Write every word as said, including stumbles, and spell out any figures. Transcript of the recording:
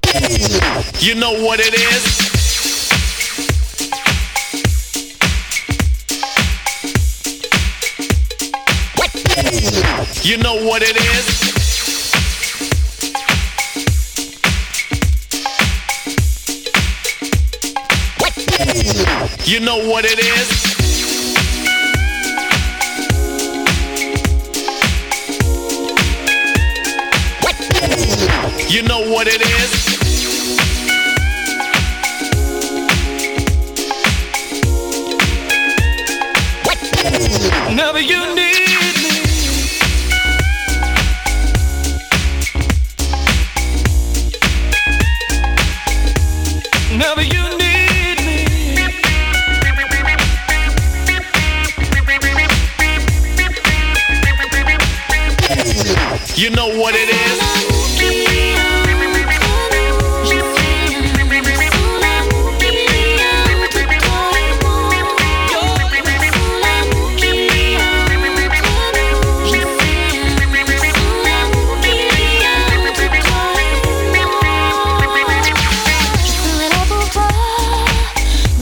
You know what it is? You know what it is? You know what it is? You know what it is? Never you need